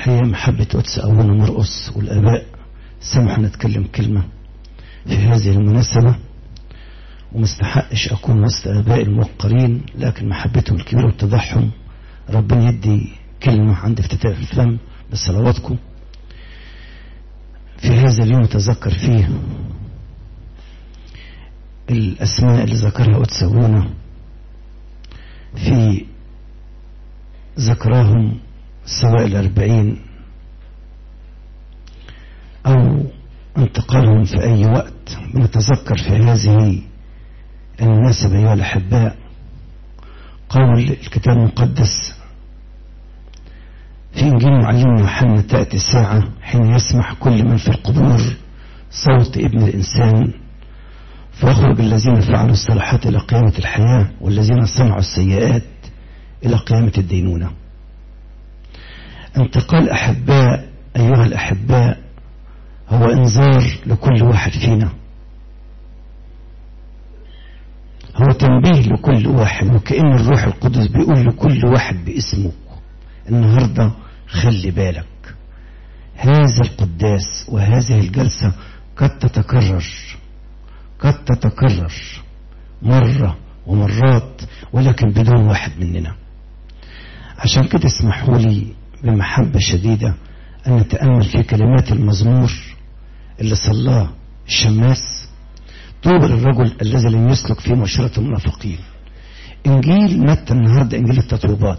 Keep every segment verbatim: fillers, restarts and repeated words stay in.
الحقيقة محبة قدس أبونا مرقس والآباء سمحوا نتكلم كلمة في هذه المناسبة، ومستحقش أكون وسط آباء الموقرين، لكن محبتهم الكبيرة واتضاعهم ربنا يدي كلمة عند افتتاح الفم بصلواتكم في هذا اليوم. تذكر فيه الأسماء اللي ذكرها قدس أبونا في ذكراهم، سواء الأربعين أو انتقالهم في أي وقت. بنتذكر في هذه المناسبة أيها الأحباء قول الكتاب المقدس في إنجيل معلمنا يوحنا: تأتي ساعة حين يسمح كل من في القبور صوت ابن الإنسان، فيخرج الذين فعلوا الصالحات إلى قيامة الحياة، والذين صنعوا السيئات إلى قيامة الدينونة. انتقال أحباء أيها الأحباء هو إنذار لكل واحد فينا، هو تنبيه لكل واحد، وكأن الروح القدس بيقول لكل واحد باسمه: النهاردة خلي بالك، هذا القداس وهذه الجلسة قد تتكرر قد تتكرر مرة ومرات، ولكن بدون واحد مننا. عشان كده اسمحوا لي بمحبة شديدة أن نتأمل في كلمات المزمور اللي صلاه الشماس: طوبى للرجل الذي لم يسلك في مشورة المنافقين. إنجيل متى النهاردة إنجيل التطويبات،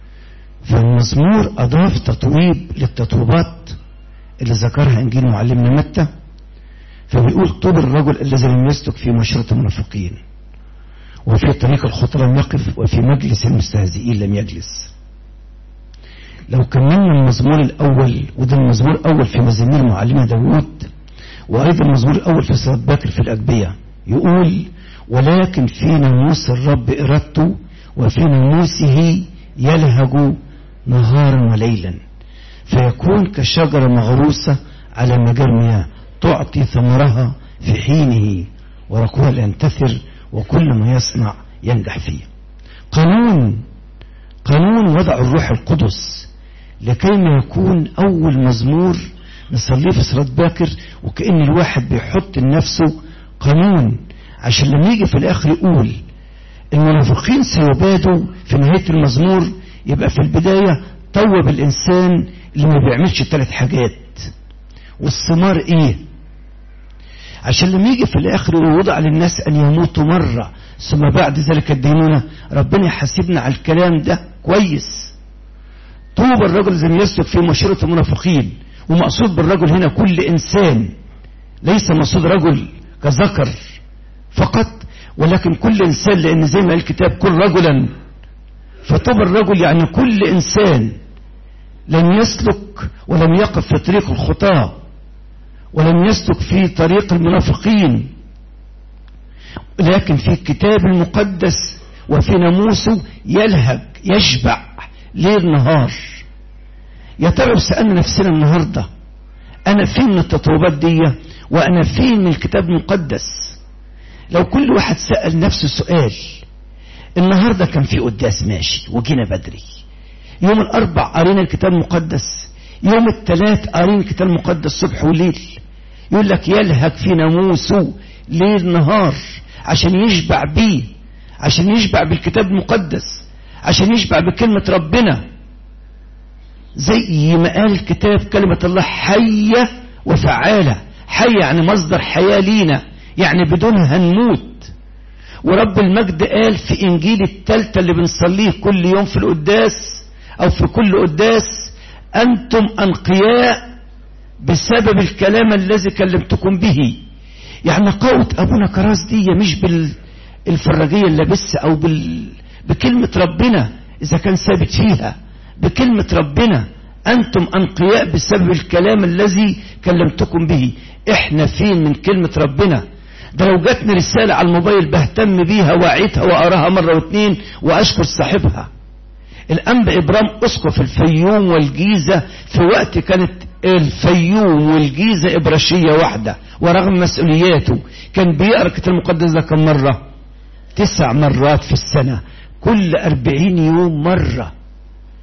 فالمزمور أضاف تطويب للتطويبات اللي ذكرها إنجيل معلمنا متى، فبيقول: طوبى للرجل الذي لم يسلك في مشورة المنافقين، وفي طريق الخطى لم يقف، وفي مجلس المستهزئين لم يجلس. لو كملنا المزمور الأول، وده المزمور الأول في مزامير معلمنا داود، وأيضا المزمور الأول في صلاة باكر في الأجبية، يقول: ولكن في ناموس الرب إرادته، وفي ناموسه يلهج نهارا وليلا، فيكون كشجرة مغروسة على مجال مياه، تعطي ثمرها في حينه، ورقها لا ينتثر، وكل ما يصنع ينجح فيه. قانون قانون وضع الروح القدس لكي ما يكون أول مزمور نصليه في صلاة باكر، وكأن الواحد بيحط لنفسه قانون، عشان لما يجي في الآخر يقول المنافقين سيبادوا في نهاية المزمور، يبقى في البداية طوب الإنسان اللي ما بيعملش ثلاث حاجات، والثمار إيه؟ عشان لما يجي في الآخر ووضع للناس أن يموتوا مرة ثم بعد ذلك الدينونة، ربنا يحاسبنا على الكلام ده كويس. طوبى الرجل الذي يسلك في مشورة المنافقين، ومقصود بالرجل هنا كل إنسان، ليس مقصود رجل كذكر فقط، ولكن كل إنسان، لأن زي ما الكتاب كل رجلا، فطوبى الرجل يعني كل إنسان لم يسلك ولم يقف في طريق الخطاة، ولم يسلك في طريق المنافقين، لكن في الكتاب المقدس وفي ناموسه يلهج يشبع ليل نهار. يا ترى سألنا نفسنا النهاردة: أنا فين من التطوبات دي؟ وأنا فين من الكتاب المقدس؟ لو كل واحد سأل نفسه سؤال: النهاردة كان في قداس ماشي وجينا بدري، يوم الأربع قارين الكتاب المقدس، يوم الثلاث قارين الكتاب المقدس صبح وليل، يقول لك يلهج في ناموسه ليل نهار عشان يشبع بيه، عشان يشبع بالكتاب المقدس، عشان يشبع بكلمة ربنا. زي ما قال الكتاب: كلمة الله حية وفعالة. حية يعني مصدر حياة لينا، يعني بدونها هنموت. ورب المجد قال في إنجيل التالتة اللي بنصليه كل يوم في القداس أو في كل قداس: أنتم أنقياء بسبب الكلام الذي كلمتكم به. يعني قوة أبونا كراس دي مش بالفراجية اللي لابسها أو بال... بكلمة ربنا، إذا كان ثابت فيها بكلمة ربنا. أنتم أنقياء بسبب الكلام الذي كلمتكم به. إحنا فين من كلمة ربنا؟ ده لو جاتني رسالة على الموبايل بهتم بيها وأعيدها وأراها مرة واثنين وأشكر صاحبها. الأنبا إبرام أسقف الفيوم والجيزة في وقت كانت الفيوم والجيزة إبراشية واحدة، ورغم مسؤولياته كان بيقرأ الكتاب المقدس ده كم مرة؟ تسع مرات في السنة، كل أربعين يوم مرة.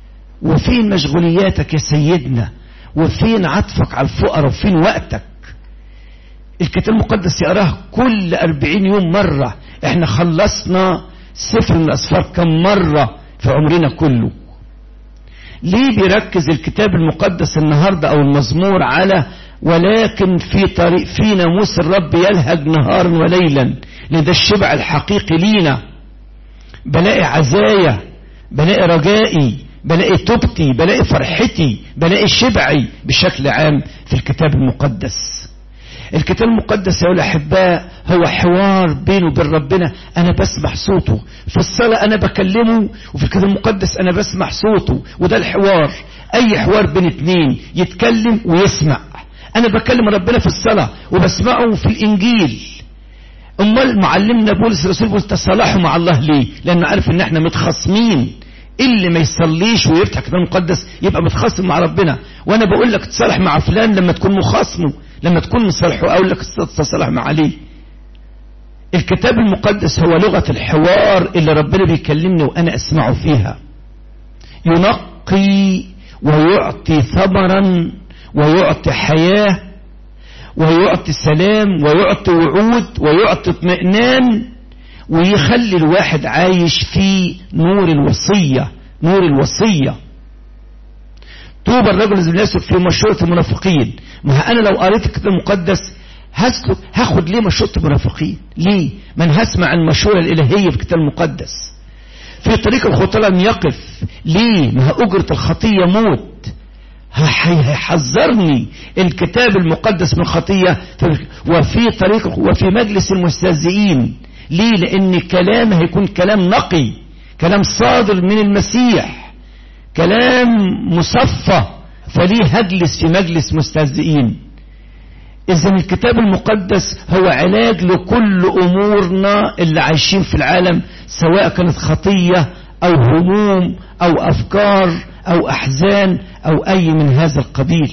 وفين مشغولياتك يا سيدنا؟ وفين عطفك على الفقراء؟ وفين وقتك؟ الكتاب المقدس يقراه كل أربعين يوم مرة. احنا خلصنا سفر من الأسفار كم مرة في عمرنا كله؟ ليه بيركز الكتاب المقدس النهاردة أو المزمور على ولكن في طريق في ناموس الرب يلهج نهارا وليلا؟ لأن ده الشبع الحقيقي لينا. بلاقي عزايا، بلاقي رجائي، بلاقي توبتي، بلاقي فرحتي، بلاقي شبعي بشكل عام في الكتاب المقدس. الكتاب المقدس يا الأحباء هو حوار بينه وبين ربنا. أنا بسمع صوته في الصلاة، أنا بكلمه، وفي الكتاب المقدس أنا بسمع صوته. وده الحوار، أي حوار بين اتنين يتكلم ويسمع. أنا بكلم ربنا في الصلاة وبسمعه في الإنجيل. أمال معلمنا بولس الرسول بولس تصالحوا مع الله ليه؟ لأنه عارف إن إحنا متخاصمين. اللي ما يصليش ويفتح الكتاب المقدس يبقى متخاصم مع ربنا. وأنا بقول لك تصالح مع فلان لما تكون مخاصمه، لما تكون مصالحه أقول لك تصالح مع عليه. الكتاب المقدس هو لغة الحوار اللي ربنا بيكلمني وأنا أسمعه فيها. ينقي ويعطي ثمرا ويعطي حياة ويعطي سلام ويعطي وعود ويعطي اطمئنان، ويخلي الواحد عايش في نور الوصية. نور الوصية. طوبى الرجل الذي يسلك في مشورة المنافقين. ما أنا لو قريت الكتاب المقدس هسلك هاخد ليه مشورة المنافقين؟ ليه؟ من هسمع المشورة الإلهية في الكتاب المقدس. في طريق الخطى لم يقف. ليه؟ ما أجرة الخطية موت. هيحذرني الكتاب المقدس من خطية. وفي طريق وفي مجلس المستهزئين. ليه؟ لأن كلام هيكون كلام نقي، كلام صادر من المسيح، كلام مصفى، فليه هجلس في مجلس مستهزئين؟ إذن الكتاب المقدس هو علاج لكل أمورنا اللي عايشين في العالم، سواء كانت خطية أو هموم أو أفكار أو أحزان أو أي من هذا القبيل.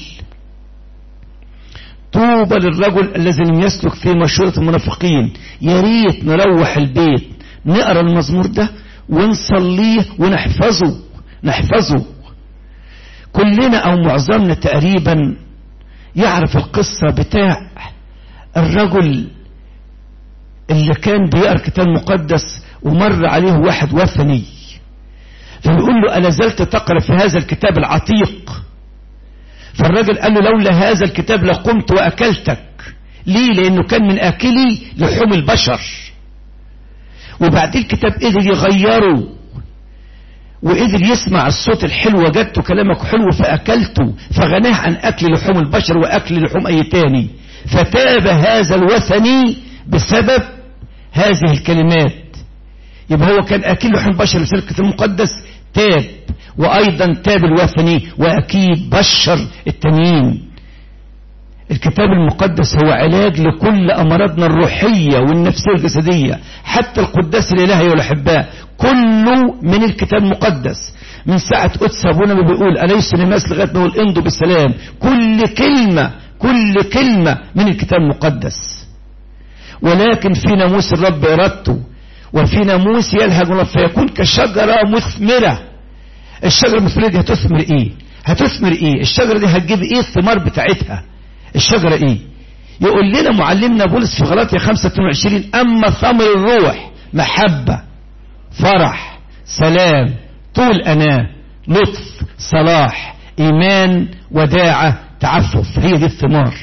طوبى للرجل الذي لم يسلك في مشورة المنافقين. يا ريت نروح البيت نقرأ المزمور ده ونصليه ونحفظه نحفظه. كلنا أو معظمنا تقريبا يعرف القصة بتاع الرجل اللي كان بيقرأ الكتاب المقدس ومر عليه واحد وثني، فبيقول له ألا زلت تقرأ في هذا الكتاب العتيق؟ فالراجل قال له لولا هذا الكتاب لقمت وأكلتك. ليه؟ لأنه كان من آكلي لحوم البشر. وبعدين الكتاب قدر يغيره وقدر يسمع الصوت الحلو، وجدت كلامك حلو فأكلته، فغناه عن أكل لحوم البشر وأكل لحوم أي تاني. فتاب هذا الوثني بسبب هذه الكلمات. يبقى هو كان أكل لحوم البشر بسبب الكتاب المقدس، تاب. وأيضا تاب الوثني وأكيد بشر التانيين. الكتاب المقدس هو علاج لكل أمراضنا الروحية والنفسية والجسدية. حتى القداس الإلهي والأحباء كله من الكتاب المقدس. من ساعة قدس أبونا ما بيقول أليس نماس لغاية ما يقول امضوا بالسلام، كل كلمة كل كلمة من الكتاب المقدس. ولكن في ناموس الرب إرادته، وفي ناموس يلهج الله فيكون كشجرة مثمرة. الشجرة المثمرة دي هتثمر ايه؟ هتثمر ايه؟ الشجرة دي هتجيب ايه الثمار بتاعتها؟ الشجرة ايه؟ يقول لنا معلمنا بولس في غلاطيا خمسة اثنين وعشرين اما ثمر الروح محبة، فرح، سلام، طول أناة، لطف، صلاح، إيمان، وداعة، تعفف. هي دي الثمار.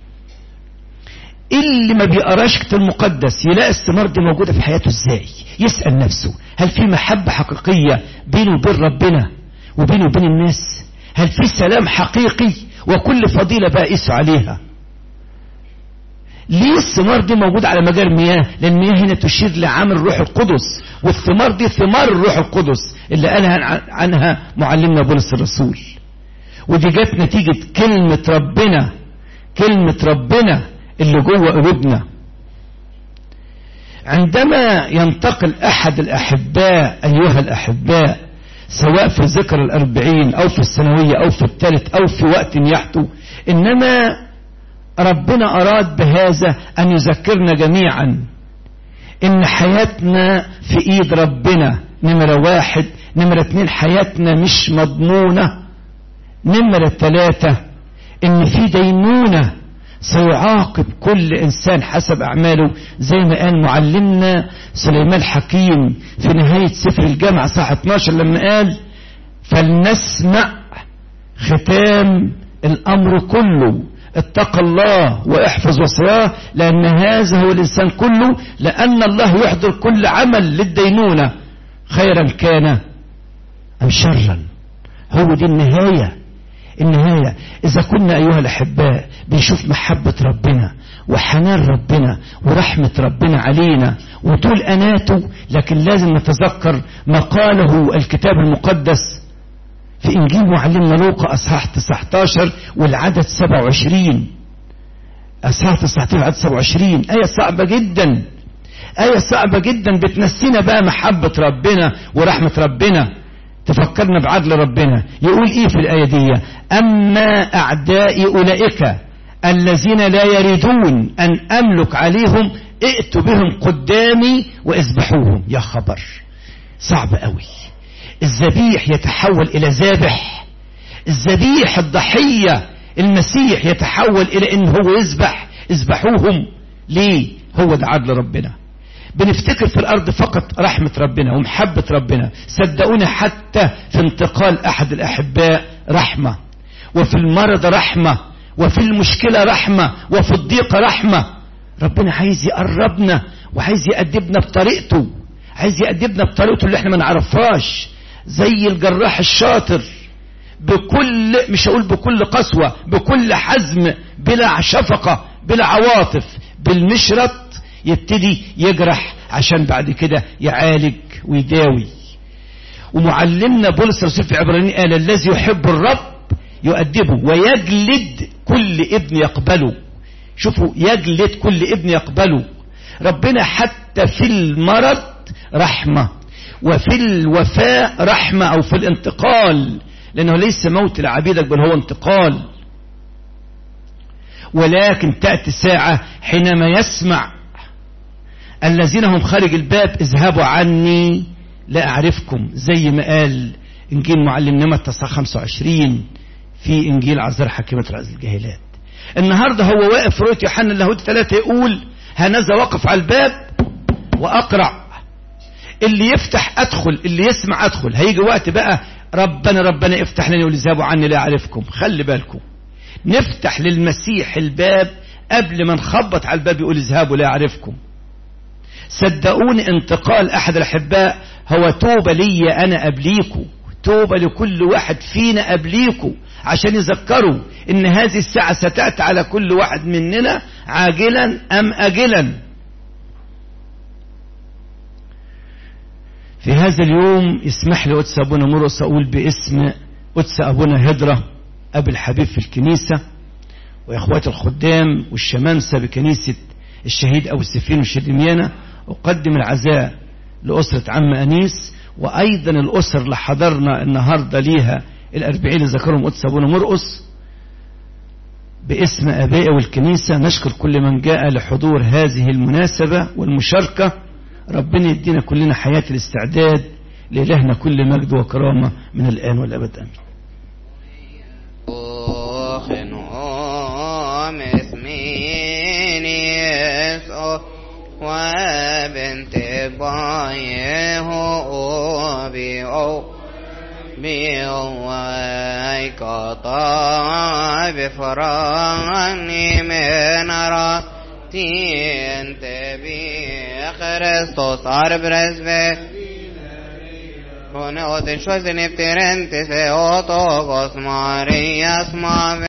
اللي ما بيقراش كتاب المقدس يلاقي الثمار دي موجودة في حياته ازاي؟ يسأل نفسه هل في محبة حقيقية بينه وبين ربنا وبينه وبين الناس؟ هل في سلام حقيقي؟ وكل فضيلة بقى قيسوا عليها. ليه الثمار دي موجودة على مجال المياه؟ لأن المياه هنا تشير لعمل الروح القدس، والثمار دي ثمار الروح القدس اللي قالها عنها معلمنا بولس الرسول. ودي جت نتيجة كلمة ربنا، كلمة ربنا اللي جوه قلوبنا. عندما ينتقل أحد الأحباء أيها الأحباء سواء في ذكر الأربعين أو في السنوية أو في الثالث أو في وقت يحتو، إنما ربنا أراد بهذا أن يذكرنا جميعا إن حياتنا في إيد ربنا. نمرة واحد نمرة اتنين حياتنا مش مضمونة. نمرة ثلاثة ان في دينونة سيعاقب كل انسان حسب اعماله، زي ما قال معلمنا سليمان حكيم في نهاية سفر الجامعة صح اتناشر لما قال فلنسمع ختام الامر كله، اتق الله واحفظ وصاياه لان هذا هو الانسان كله، لان الله يحضر كل عمل للدينونة خيرا كان ام شرا. هو دي النهاية. النهاية إذا كنا أيها الأحباء بنشوف محبة ربنا وحنان ربنا ورحمة ربنا علينا وطول أناته، لكن لازم نتذكر ما قاله الكتاب المقدس في إنجيل معلمنا لوقا أصحاح تسعة عشر والعدد سبعة وعشرين. أصحاح تسعة عشر والعدد سبعة وعشرين آية صعبة جدا، آية صعبة جدا بتنسينا بقى محبة ربنا ورحمة ربنا، تفكرنا بعدل ربنا. يقول ايه في الآية دي؟ اما اعدائي اولئك الذين لا يريدون ان املك عليهم ائتوا بهم قدامي واذبحوهم. يا خبر صعب قوي. الذبيح يتحول الى ذابح، الذبيح الضحية المسيح يتحول الى ان هو يذبح. اذبحوهم ليه؟ هو ده عدل ربنا. بنفتكر في الأرض فقط رحمة ربنا ومحبة ربنا، صدقوني حتى في انتقال أحد الأحباء رحمة، وفي المرض رحمة، وفي المشكلة رحمة، وفي الضيق رحمة. ربنا عايز يقربنا وعايز يأدبنا بطريقته، عايز يأدبنا بطريقته اللي احنا ما نعرفهاش، زي الجراح الشاطر بكل، مش هقول بكل قسوة، بكل حزم، بلا شفقة، بلا عواطف، بالمشرط يبتدي يجرح عشان بعد كده يعالج ويداوي. ومعلمنا بولس الرسول في عبرانيين قال الذي يحب الرب يؤدبه ويجلد كل ابن يقبله. شوفوا، يجلد كل ابن يقبله. ربنا حتى في المرض رحمة، وفي الوفاء رحمة، او في الانتقال، لانه ليس موت لعبيدك بل هو انتقال. ولكن تأتي ساعة حينما يسمع الذين هم خارج الباب اذهبوا عني لا أعرفكم، زي ما قال إنجيل معلمنا متى خمسة وعشرين في إنجيل عذراء حكيمة رأس الجاهلات. النهاردة هو واقف في رؤية يوحنا اللاهوت ثلاثة يقول هنذا وقف على الباب وأقرع، اللي يفتح أدخل، اللي يسمع أدخل. هيجي وقت بقى ربنا ربنا افتح لنا، يقول اذهبوا عني لا أعرفكم. خلي بالكم، نفتح للمسيح الباب قبل ما نخبط على الباب يقول اذهبوا لا أعرفكم. صدقوني انتقال أحد الأحباء هو توبة لي أنا قبليكم، توبة لكل واحد فينا قبليكم، عشان يذكروا إن هذه الساعة ستأتي على كل واحد مننا عاجلا أم أجلا. في هذا اليوم يسمح لي قدس أبونا مرقس أقول باسم قدس أبونا هدرة أبي الحبيب في الكنيسة وإخوات الخدام والشمامسة بكنيسة الشهيد أبو سفين والشدميانة، أقدم العزاء لأسرة عم أنيس، وأيضا الأسر اللي حضرنا النهاردة ليها الأربعين اللي ذكرهم قدس أبونا مرقس. باسم أبائي والكنيسة نشكر كل من جاء لحضور هذه المناسبة والمشاركة. ربنا يدينا كلنا حياة الاستعداد لإلهنا كل مجد وكرامة من الآن والأبد آمين. وبنت بايه بيو بيو قطع بفراني من راتي انت بي خريستوس عرب رزبه هنا وتنشوز نفترنت سيوتو قص ماريا اسمع